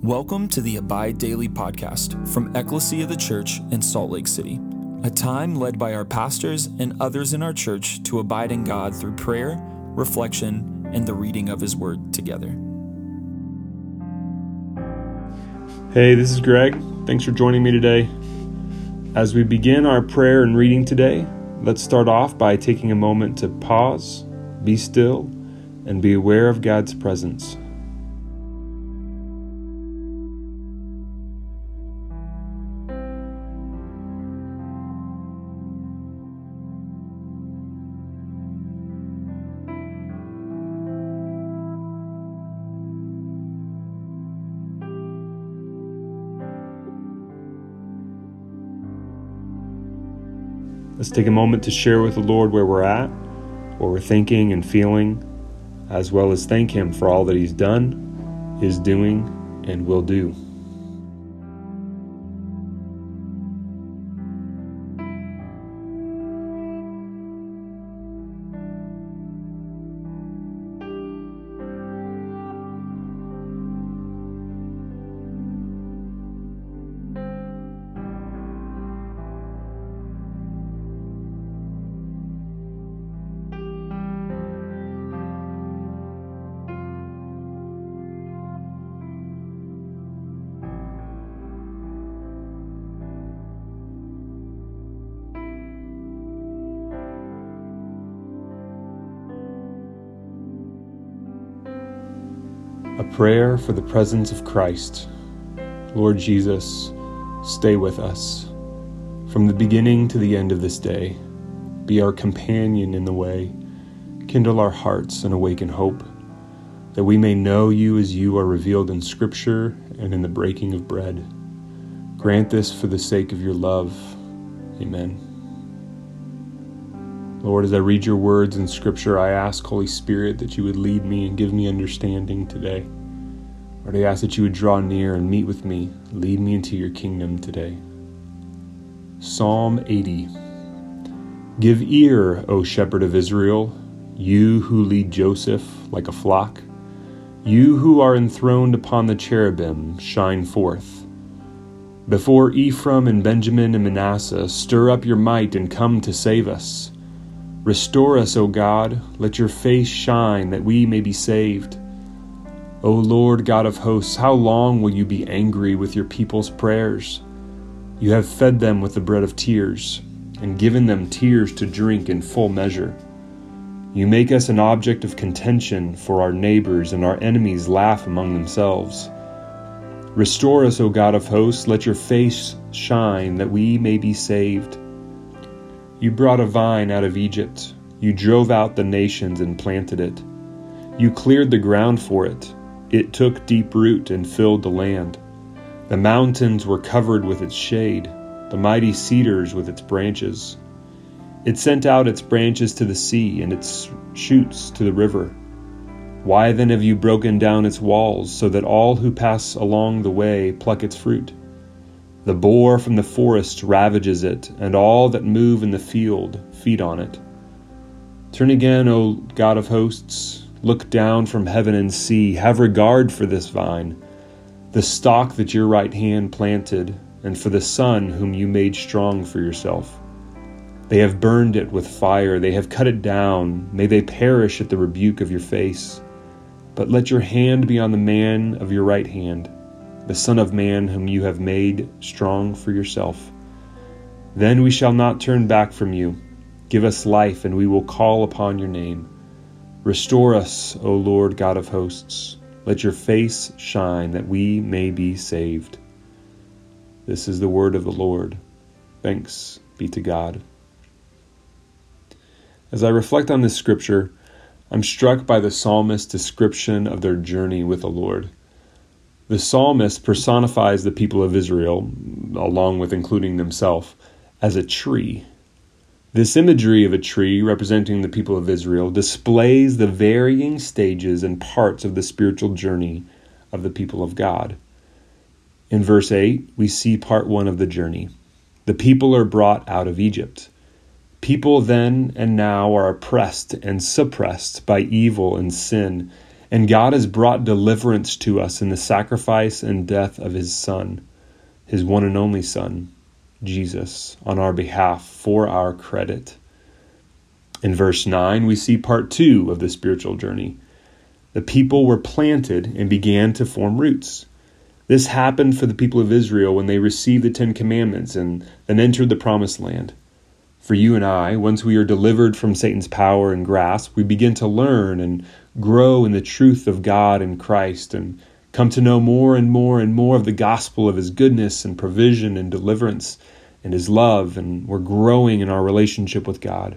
Welcome to the Abide Daily podcast from Ecclesia the Church in Salt Lake City, a time led by our pastors and others in our church to abide in God through prayer, reflection, and the reading of His Word together. Hey, this is Greg. Thanks for joining me today. As we begin our prayer and reading today, let's start off by taking a moment to pause, be still, and be aware of God's presence. Let's take a moment to share with the Lord where we're at, what we're thinking and feeling, as well as thank Him for all that He's done, is doing, and will do. A prayer for the presence of Christ. Lord Jesus, stay with us from the beginning to the end of this day. Be our companion in the way. Kindle our hearts and awaken hope, that we may know You as You are revealed in Scripture and in the breaking of bread. Grant this for the sake of Your love. Amen. Lord, as I read Your words in Scripture, I ask, Holy Spirit, that You would lead me and give me understanding today. Lord, I ask that You would draw near and meet with me, lead me into Your kingdom today. Psalm 80. Give ear, O shepherd of Israel, You who lead Joseph like a flock. You who are enthroned upon the cherubim, shine forth. Before Ephraim and Benjamin and Manasseh, stir up Your might and come to save us. Restore us, O God, let Your face shine that we may be saved. O Lord God of hosts, how long will You be angry with Your people's prayers? You have fed them with the bread of tears, and given them tears to drink in full measure. You make us an object of contention for our neighbors, and our enemies laugh among themselves. Restore us, O God of hosts, let Your face shine that we may be saved. You brought a vine out of Egypt. You drove out the nations and planted it. You cleared the ground for it. It took deep root and filled the land. The mountains were covered with its shade, the mighty cedars with its branches. It sent out its branches to the sea and its shoots to the river. Why then have You broken down its walls, so that all who pass along the way pluck its fruit? The boar from the forest ravages it, and all that move in the field feed on it. Turn again, O God of hosts, look down from heaven and see, have regard for this vine, the stalk that Your right hand planted, and for the son whom You made strong for Yourself. They have burned it with fire, they have cut it down, may they perish at the rebuke of Your face. But let Your hand be on the man of Your right hand, the Son of Man whom You have made strong for Yourself. Then we shall not turn back from You. Give us life, and we will call upon Your name. Restore us, O Lord God of hosts. Let Your face shine, that we may be saved. This is the word of the Lord. Thanks be to God. As I reflect on this scripture, I'm struck by the psalmist's description of their journey with the Lord. The psalmist personifies the people of Israel, along with including themselves, as a tree. This imagery of a tree representing the people of Israel displays the varying stages and parts of the spiritual journey of the people of God. In verse 8, we see part 1 of the journey. The people are brought out of Egypt. People then and now are oppressed and suppressed by evil and sin, And God has brought deliverance to us in the sacrifice and death of his Son, his one and only Son, Jesus, on our behalf for our credit. In verse 9, we see part 2 of the spiritual journey. The people were planted and began to form roots. This happened for the people of Israel when they received the 10 Commandments and then entered the Promised Land. For you and I, once we are delivered from Satan's power and grasp, we begin to learn and grow in the truth of God and Christ and come to know more and more and more of the gospel of his goodness and provision and deliverance and his love, and we're growing in our relationship with God.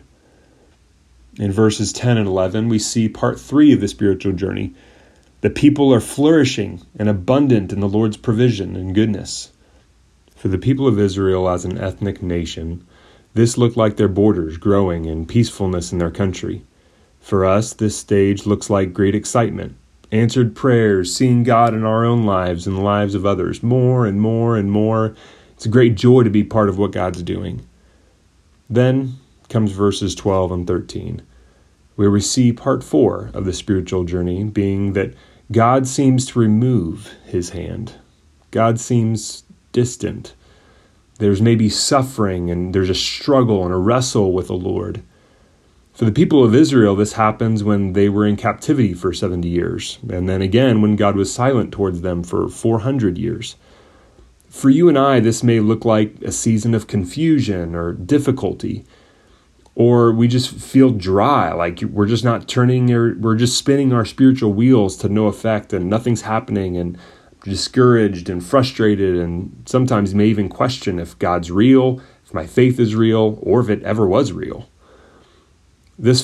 In verses 10 and 11, we see part 3 of the spiritual journey. The people are flourishing and abundant in the Lord's provision and goodness. For the people of Israel as an ethnic nation, this looked like their borders growing and peacefulness in their country. For us, this stage looks like great excitement, answered prayers, seeing God in our own lives and the lives of others more and more and more. It's a great joy to be part of what God's doing. Then comes verses 12 and 13, where we see part 4 of the spiritual journey, being that God seems to remove his hand. God seems distant. There's maybe suffering and there's a struggle and a wrestle with the Lord. For the people of Israel, this happens when they were in captivity for 70 years, and then again when God was silent towards them for 400 years. For you and I, this may look like a season of confusion or difficulty, or we just feel dry, like we're just not we're just spinning our spiritual wheels to no effect and nothing's happening, and discouraged and frustrated, and sometimes may even question if God's real, if my faith is real, or if it ever was real. This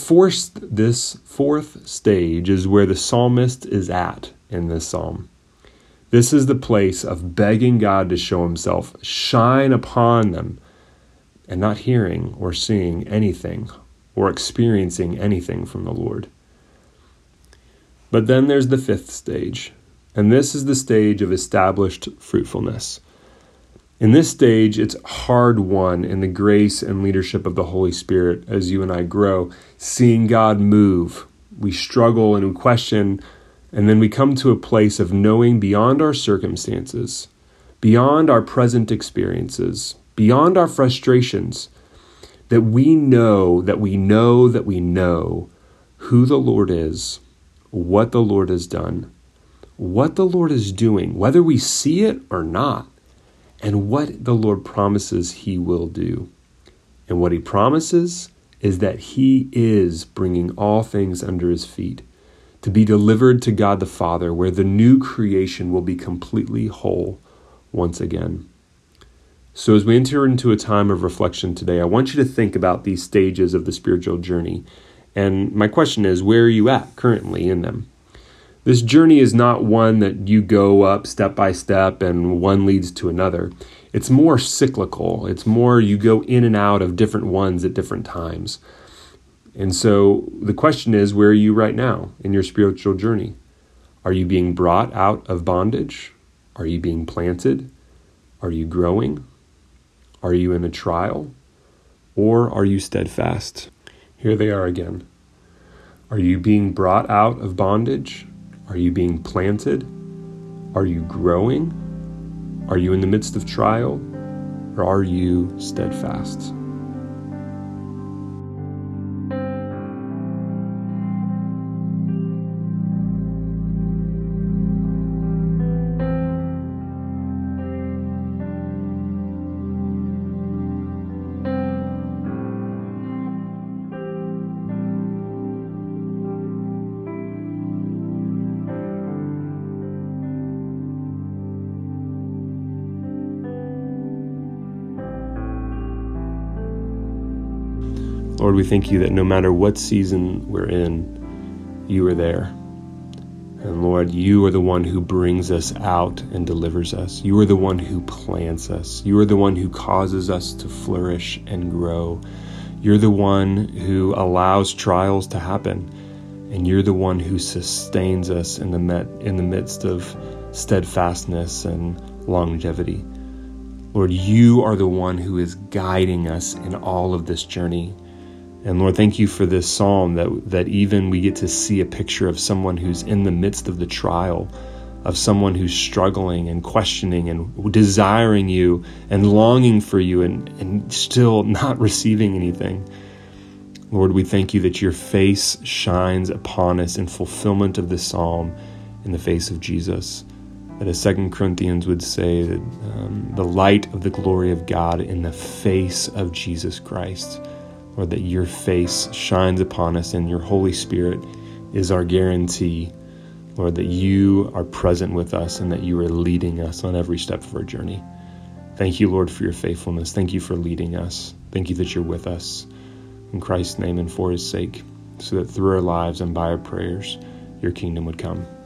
fourth stage is where the psalmist is at in this psalm. This is the place of begging God to show himself, shine upon them, and not hearing or seeing anything or experiencing anything from the Lord. But then there's the 5th stage, and this is the stage of established fruitfulness. In this stage, it's hard won in the grace and leadership of the Holy Spirit as you and I grow, seeing God move. We struggle and we question, and then we come to a place of knowing beyond our circumstances, beyond our present experiences, beyond our frustrations, that we know that we know that we know who the Lord is, what the Lord has done, what the Lord is doing, whether we see it or not, and what the Lord promises he will do. And what he promises is that he is bringing all things under his feet to be delivered to God the Father, where the new creation will be completely whole once again. So as we enter into a time of reflection today, I want you to think about these stages of the spiritual journey. And my question is, where are you at currently in them? This journey is not one that you go up step by step and one leads to another. It's more cyclical. It's more you go in and out of different ones at different times. And so the question is, where are you right now in your spiritual journey? Are you being brought out of bondage? Are you being planted? Are you growing? Are you in a trial? Or are you steadfast? Here they are again. Are you being brought out of bondage? Are you being planted? Are you growing? Are you in the midst of trial? Or are you steadfast? Lord, we thank you that no matter what season we're in, you are there. And Lord, you are the one who brings us out and delivers us. You are the one who plants us. You are the one who causes us to flourish and grow. You're the one who allows trials to happen. And you're the one who sustains us in the midst of steadfastness and longevity. Lord, you are the one who is guiding us in all of this journey. And Lord, thank you for this psalm that even we get to see a picture of someone who's in the midst of the trial, of someone who's struggling and questioning and desiring you and longing for you and still not receiving anything. Lord, we thank you that your face shines upon us in fulfillment of this psalm in the face of Jesus. That as 2 Corinthians would say, that the light of the glory of God in the face of Jesus Christ. Lord, that your face shines upon us and your Holy Spirit is our guarantee, Lord, that you are present with us and that you are leading us on every step of our journey. Thank you, Lord, for your faithfulness. Thank you for leading us. Thank you that you're with us. In Christ's name and for his sake, so that through our lives and by our prayers, your kingdom would come.